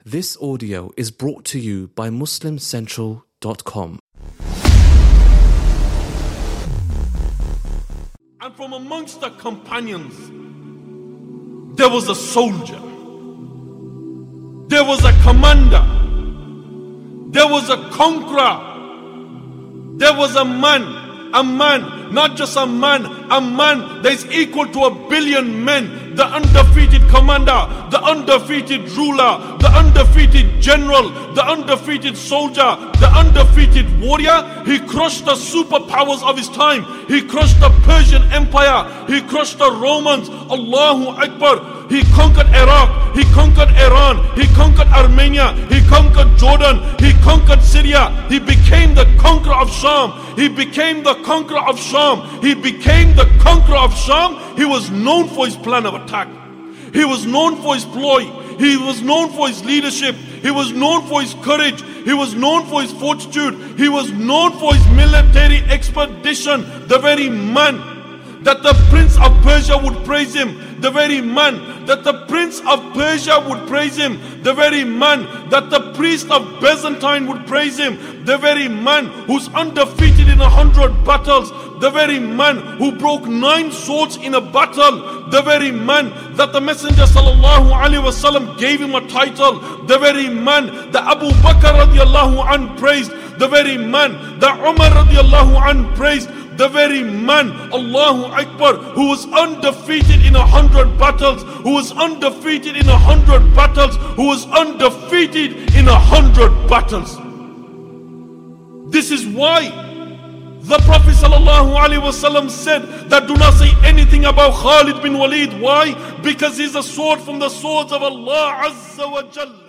This audio is brought to you by MuslimCentral.com. And from amongst the companions, there was a soldier, there was a commander, there was a conqueror, there was a man, not just a man that is equal to 1 billion men, the undefeated commander, the undefeated ruler, the undefeated general, the undefeated soldier, the undefeated warrior. He crushed the superpowers of his time. He crushed the Persian Empire. He crushed the Romans. Allahu Akbar. He conquered Iraq, he conquered Iran, he conquered Armenia, he conquered Jordan, he conquered Syria. He became the conqueror of Sham. He became the conqueror of Sham. He became the conqueror of Sham. He was known for his plan of attack. He was known for his ploy. He was known for his leadership. He was known for his courage. He was known for his fortitude. He was known for his military expedition. The very man that the prince of Persia would praise him, the very man that the prince of Persia would praise him, the very man that the priest of Byzantine would praise him, the very man who's undefeated in 100 battles, the very man who broke 9 swords in a battle, the very man that the Messenger sallallahu alaihi wasallam gave him a title, the very man that Abu Bakr radiallahu anh praised, the very man that Umar radiallahu anh praised, the very man, Allahu Akbar, who was undefeated in 100 battles, who was undefeated in 100 battles, who was undefeated in 100 battles. This is why the Prophet ﷺ said that do not say anything about Khalid bin Walid. Why? Because he's a sword from the swords of Allah Azza wa Jalla.